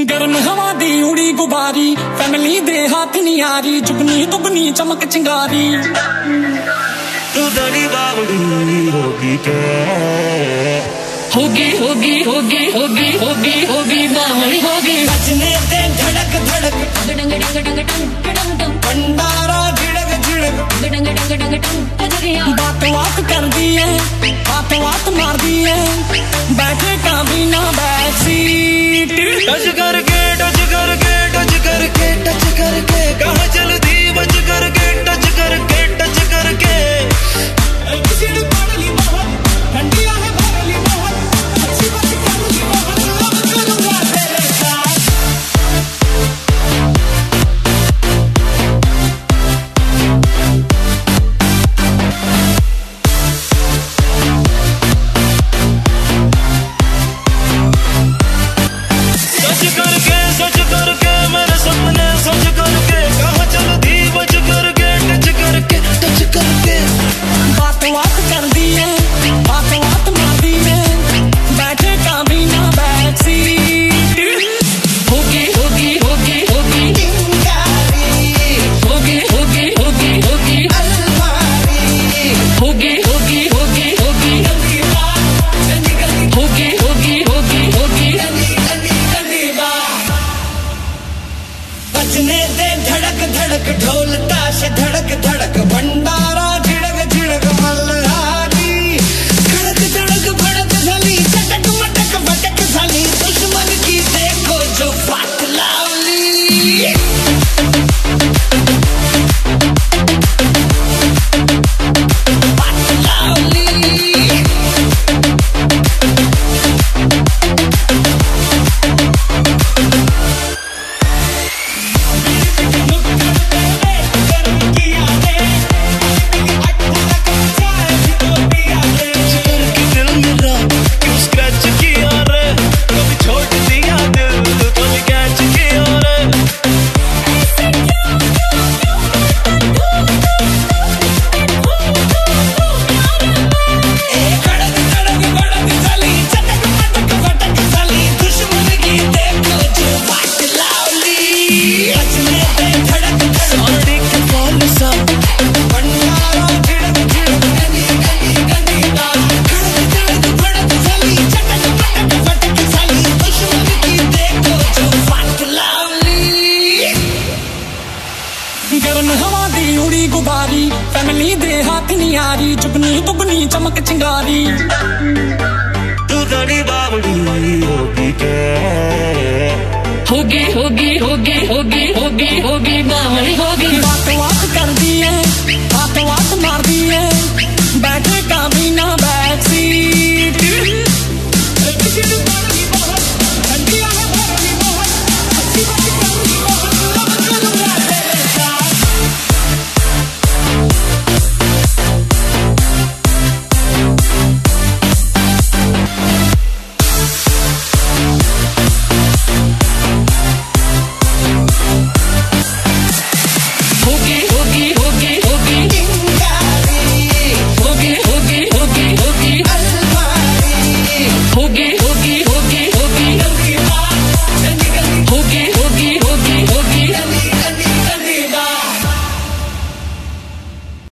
गर्म हवा दी उड़ी गुबारी फैमिली दे हाथ नी यारी जुगनी दुगनी चमक चिंगारी तू दड़ी बावड़ी होगी क्या होगी होगी होगी होगी होगी होगी बावड़ी होगी बचने दे धड़क धड़क डंग डंग डंग डंग डंग डंग भंडारा झिड़क झिड़क डंग डंग डंग डंग बात बात कर दी है बात बात मार दी है बैठे का भी ना बैक सीट टच करके टच करके टच करके टच करके कहाँ चलती बच करके टच करके टच करके धड़क धड़क ढोल ताश धड़क धड़क भंडारा झिड़क झिड़क मल्हारी धड़क धड़क भड़क झली चटक मटक भटक झली दुश्मन की देखो जो बात लावली बात लावली गर्म हवा दी उड़ी गुबारी फैमिली दे हाथ नी यारी जुगनी दुगनी चमक चिंगारी तू दड़ी बावड़ी होगी क्या होगी होगी होगी होगी होगी होगी बावड़ी होगी बात बात कर दी है बात बात मार दी है